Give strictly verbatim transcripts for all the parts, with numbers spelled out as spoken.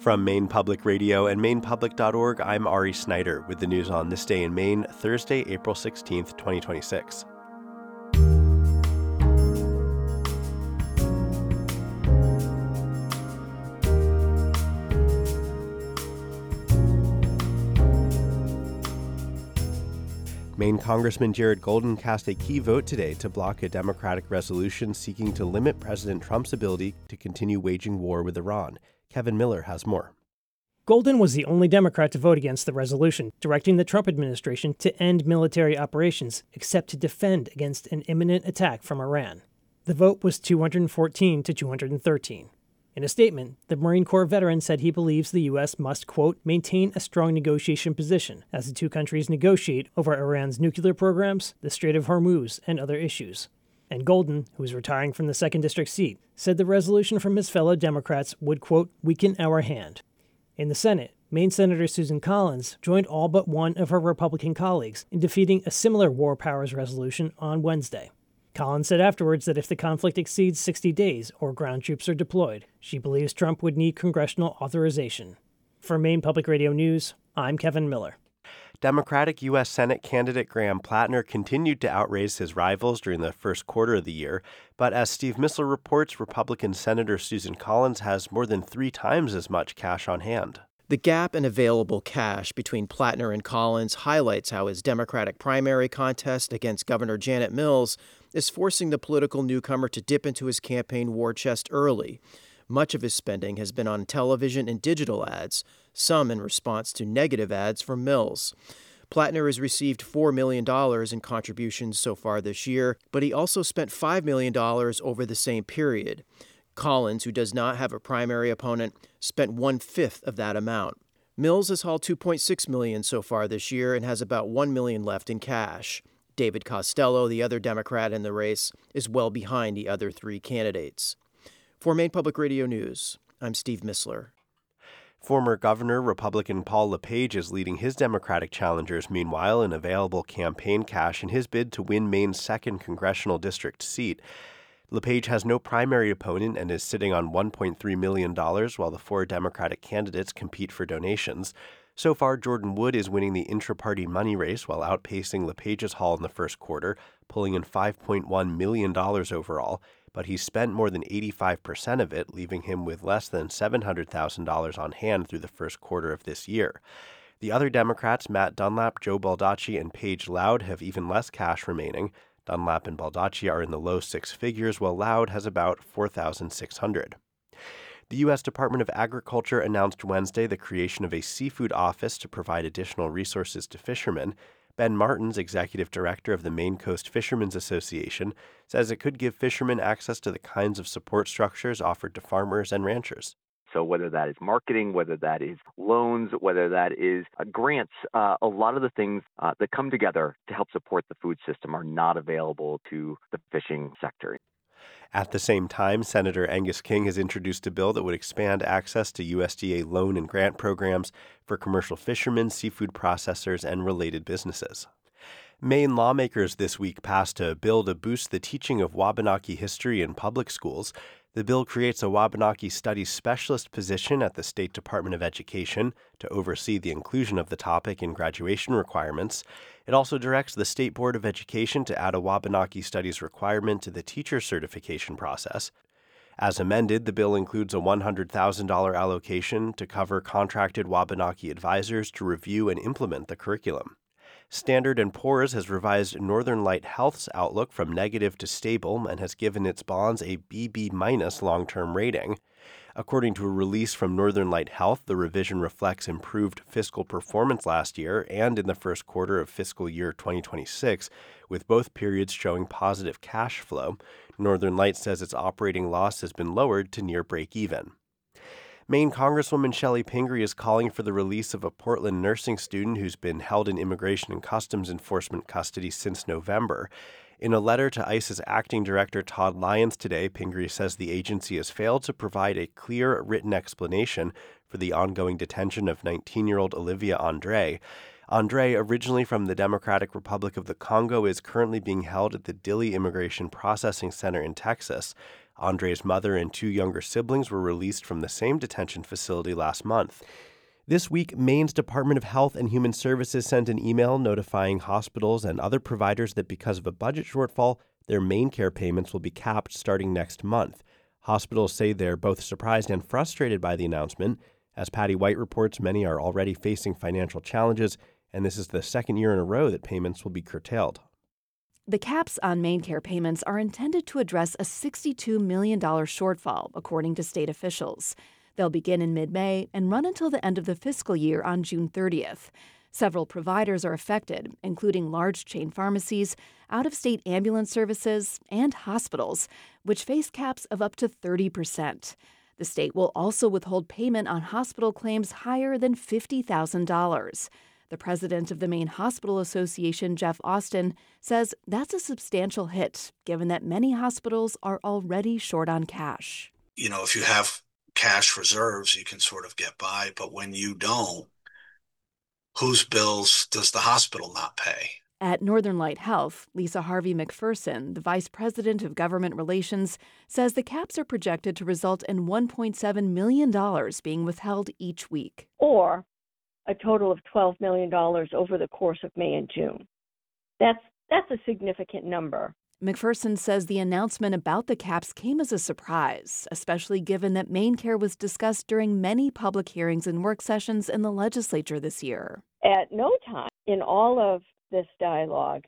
From Maine Public Radio and Maine Public dot org, I'm Ari Snyder with the news on this day in Maine, Thursday, April sixteenth, twenty twenty-six. Maine Congressman Jared Golden cast a key vote today to block a Democratic resolution seeking to limit President Trump's ability to continue waging war with Iran. Kevin Miller has more. Golden was the only Democrat to vote against the resolution, directing the Trump administration to end military operations, except to defend against an imminent attack from Iran. The vote was two hundred fourteen to two hundred thirteen. In a statement, the Marine Corps veteran said he believes the U S must, quote, maintain a strong negotiation position as the two countries negotiate over Iran's nuclear programs, the Strait of Hormuz, and other issues. And Golden, who is retiring from the second District seat, said the resolution from his fellow Democrats would, quote, weaken our hand. In the Senate, Maine Senator Susan Collins joined all but one of her Republican colleagues in defeating a similar war powers resolution on Wednesday. Collins said afterwards that if the conflict exceeds sixty days or ground troops are deployed, she believes Trump would need congressional authorization. For Maine Public Radio News, I'm Kevin Miller. Democratic U S Senate candidate Graham Plattner continued to outrace his rivals during the first quarter of the year, but as Steve Missler reports, Republican Senator Susan Collins has more than three times as much cash on hand. The gap in available cash between Plattner and Collins highlights how his Democratic primary contest against Governor Janet Mills is forcing the political newcomer to dip into his campaign war chest early. Much of his spending has been on television and digital ads, some in response to negative ads from Mills. Plattner has received four million dollars in contributions so far this year, but he also spent five million dollars over the same period. Collins, who does not have a primary opponent, spent one-fifth of that amount. Mills has hauled two point six million dollars so far this year and has about one million dollars left in cash. David Costello, the other Democrat in the race, is well behind the other three candidates. For Maine Public Radio News, I'm Steve Missler. Former Governor Republican Paul LePage is leading his Democratic challengers, meanwhile, in available campaign cash in his bid to win Maine's second congressional district seat. LePage has no primary opponent and is sitting on one point three million dollars while the four Democratic candidates compete for donations. So far, Jordan Wood is winning the intra-party money race while outpacing LePage's haul in the first quarter, pulling in five point one million dollars overall, but he's spent more than eighty-five percent of it, leaving him with less than seven hundred thousand dollars on hand through the first quarter of this year. The other Democrats, Matt Dunlap, Joe Baldacci, and Paige Loud, have even less cash remaining. Dunlap and Baldacci are in the low six figures, while Loud has about four thousand six hundred dollars. The U S Department of Agriculture announced Wednesday the creation of a seafood office to provide additional resources to fishermen. Ben Martins, executive director of the Maine Coast Fishermen's Association, says it could give fishermen access to the kinds of support structures offered to farmers and ranchers. So whether that is marketing, whether that is loans, whether that is uh, grants, uh, a lot of the things uh, that come together to help support the food system are not available to the fishing sector. At the same time, Senator Angus King has introduced a bill that would expand access to U S D A loan and grant programs for commercial fishermen, seafood processors, and related businesses. Maine lawmakers this week passed a bill to boost the teaching of Wabanaki history in public schools. The bill creates a Wabanaki Studies Specialist position at the State Department of Education to oversee the inclusion of the topic in graduation requirements. It also directs the State Board of Education to add a Wabanaki Studies requirement to the teacher certification process. As amended, the bill includes a one hundred thousand dollars allocation to cover contracted Wabanaki advisors to review and implement the curriculum. Standard and Poor's has revised Northern Light Health's outlook from negative to stable and has given its bonds a B B minus long-term rating. According to a release from Northern Light Health, the revision reflects improved fiscal performance last year and in the first quarter of fiscal year twenty twenty-six, with both periods showing positive cash flow. Northern Light says its operating loss has been lowered to near break-even. Maine Congresswoman Shelley Pingree is calling for the release of a Portland nursing student who's been held in Immigration and Customs Enforcement custody since November. In a letter to ICE's acting director Todd Lyons today, Pingree says the agency has failed to provide a clear written explanation for the ongoing detention of nineteen-year-old Olivia Andre. Andre, originally from the Democratic Republic of the Congo, is currently being held at the Dilley Immigration Processing Center in Texas. Andre's mother and two younger siblings were released from the same detention facility last month. This week, Maine's Department of Health and Human Services sent an email notifying hospitals and other providers that because of a budget shortfall, their MaineCare payments will be capped starting next month. Hospitals say they're both surprised and frustrated by the announcement. As Patty White reports, many are already facing financial challenges, and this is the second year in a row that payments will be curtailed. The caps on MaineCare payments are intended to address a sixty-two million dollars shortfall, according to state officials. They'll begin in mid-May and run until the end of the fiscal year on June thirtieth. Several providers are affected, including large chain pharmacies, out-of-state ambulance services, and hospitals, which face caps of up to thirty percent. The state will also withhold payment on hospital claims higher than fifty thousand dollars. The president of the Maine Hospital Association, Jeff Austin, says that's a substantial hit, given that many hospitals are already short on cash. You know, if you have cash reserves, you can sort of get by. But when you don't, whose bills does the hospital not pay? At Northern Light Health, Lisa Harvey McPherson, the vice president of government relations, says the caps are projected to result in one point seven million dollars being withheld each week. Or a total of twelve million dollars over the course of May and June. That's, that's a significant number. McPherson says the announcement about the caps came as a surprise, especially given that MaineCare was discussed during many public hearings and work sessions in the legislature this year. At no time in all of this dialogue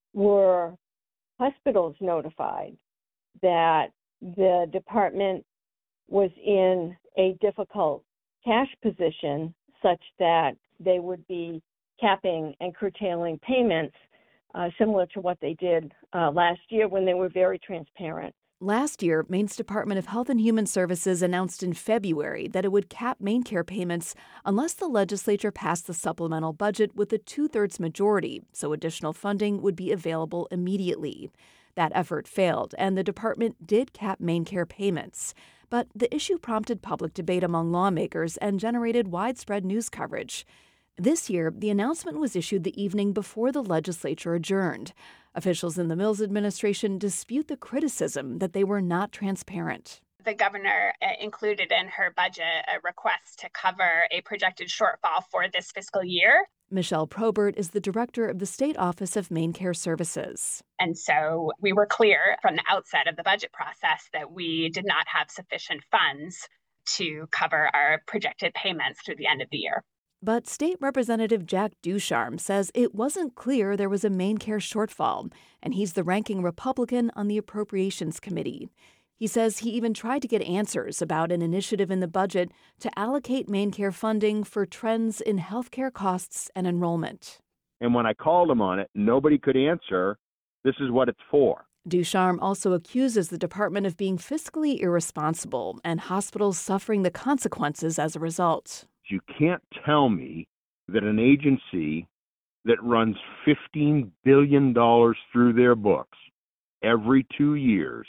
were hospitals notified that the department was in a difficult cash position such that they would be capping and curtailing payments Uh, similar to what they did uh, last year when they were very transparent. Last year, Maine's Department of Health and Human Services announced in February that it would cap MaineCare payments unless the legislature passed the supplemental budget with a two-thirds majority, so additional funding would be available immediately. That effort failed, and the department did cap MaineCare payments. But the issue prompted public debate among lawmakers and generated widespread news coverage. This year, the announcement was issued the evening before the legislature adjourned. Officials in the Mills administration dispute the criticism that they were not transparent. The governor included in her budget a request to cover a projected shortfall for this fiscal year. Michelle Probert is the director of the State Office of MaineCare Services. And so we were clear from the outset of the budget process that we did not have sufficient funds to cover our projected payments through the end of the year. But State Representative Jack Ducharme says it wasn't clear there was a MaineCare shortfall, and he's the ranking Republican on the Appropriations Committee. He says he even tried to get answers about an initiative in the budget to allocate MaineCare funding for trends in healthcare costs and enrollment. And when I called him on it, nobody could answer, this is what it's for. Ducharme also accuses the department of being fiscally irresponsible and hospitals suffering the consequences as a result. You can't tell me that an agency that runs fifteen billion dollars through their books every two years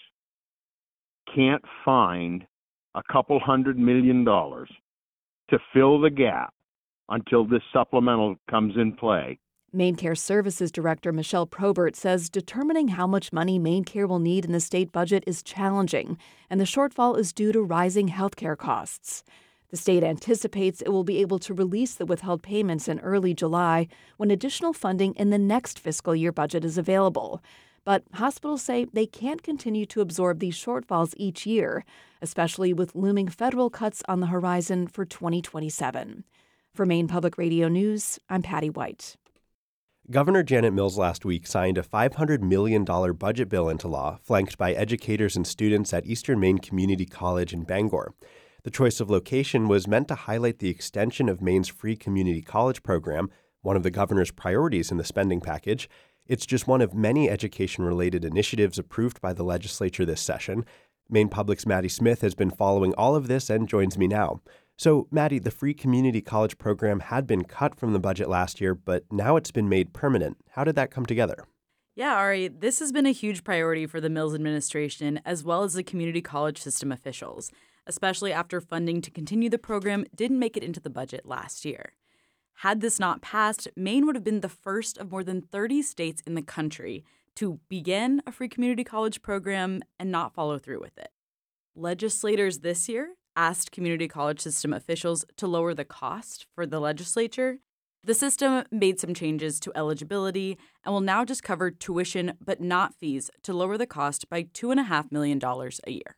can't find a couple hundred million dollars to fill the gap until this supplemental comes in play. MaineCare Services Director Michelle Probert says determining how much money MaineCare will need in the state budget is challenging, and the shortfall is due to rising health care costs. The state anticipates it will be able to release the withheld payments in early July when additional funding in the next fiscal year budget is available. But hospitals say they can't continue to absorb these shortfalls each year, especially with looming federal cuts on the horizon for twenty twenty-seven. For Maine Public Radio News, I'm Patty White. Governor Janet Mills last week signed a five hundred million dollars budget bill into law, flanked by educators and students at Eastern Maine Community College in Bangor. The choice of location was meant to highlight the extension of Maine's free community college program, one of the governor's priorities in the spending package. It's just one of many education-related initiatives approved by the legislature this session. Maine Public's Maddie Smith has been following all of this and joins me now. So, Maddie, the free community college program had been cut from the budget last year, but now it's been made permanent. How did that come together? Yeah, Ari, this has been a huge priority for the Mills administration as well as the community college system officials, especially after funding to continue the program didn't make it into the budget last year. Had this not passed, Maine would have been the first of more than thirty states in the country to begin a free community college program and not follow through with it. Legislators this year asked community college system officials to lower the cost for the legislature. The system made some changes to eligibility and will now just cover tuition but not fees to lower the cost by two point five million dollars a year.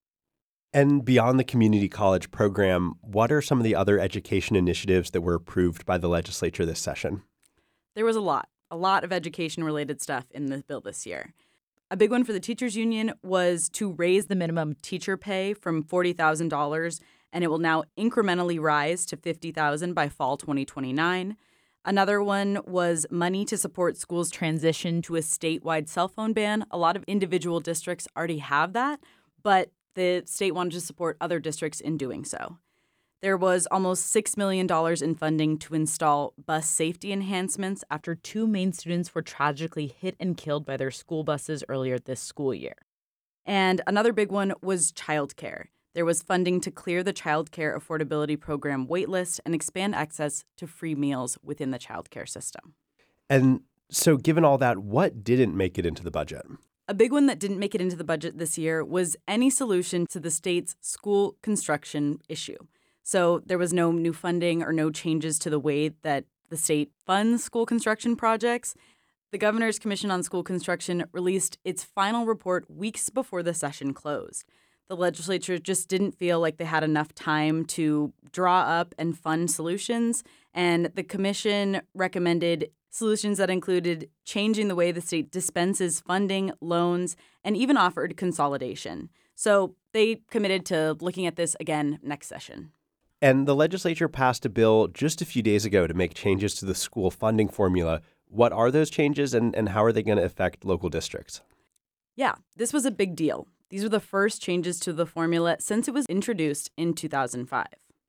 And beyond the community college program, what are some of the other education initiatives that were approved by the legislature this session? There was a lot, a lot of education-related stuff in the bill this year. A big one for the teachers union was to raise the minimum teacher pay from forty thousand dollars, and it will now incrementally rise to fifty thousand dollars by fall twenty twenty-nine. Another one was money to support schools' transition to a statewide cell phone ban. A lot of individual districts already have that, but the state wanted to support other districts in doing so. There was almost six million dollars in funding to install bus safety enhancements after two Maine students were tragically hit and killed by their school buses earlier this school year. And another big one was childcare. There was funding to clear the childcare affordability program waitlist and expand access to free meals within the childcare system. And so given all that, what didn't make it into the budget? A big one that didn't make it into the budget this year was any solution to the state's school construction issue. So there was no new funding or no changes to the way that the state funds school construction projects. The Governor's Commission on School Construction released its final report weeks before the session closed. The legislature just didn't feel like they had enough time to draw up and fund solutions, and the commission recommended solutions that included changing the way the state dispenses funding, loans, and even offered consolidation. So they committed to looking at this again next session. And the legislature passed a bill just a few days ago to make changes to the school funding formula. What are those changes, and, and how are they going to affect local districts? Yeah, this was a big deal. These were the first changes to the formula since it was introduced in two thousand five.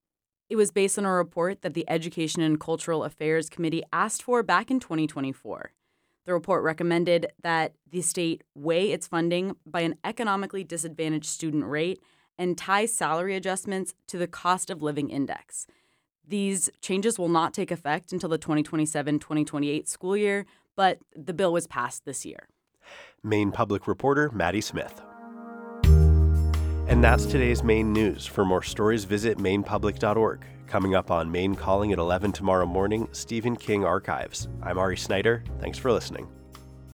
It was based on a report that the Education and Cultural Affairs Committee asked for back in twenty twenty-four. The report recommended that the state weigh its funding by an economically disadvantaged student rate and tie salary adjustments to the cost of living index. These changes will not take effect until the twenty twenty-seven twenty twenty-eight school year, but the bill was passed this year. Maine Public reporter Maddie Smith. And that's today's Maine news. For more stories, visit maine public dot org. Coming up on Maine Calling at eleven tomorrow morning, Stephen King Archives. I'm Ari Snyder. Thanks for listening.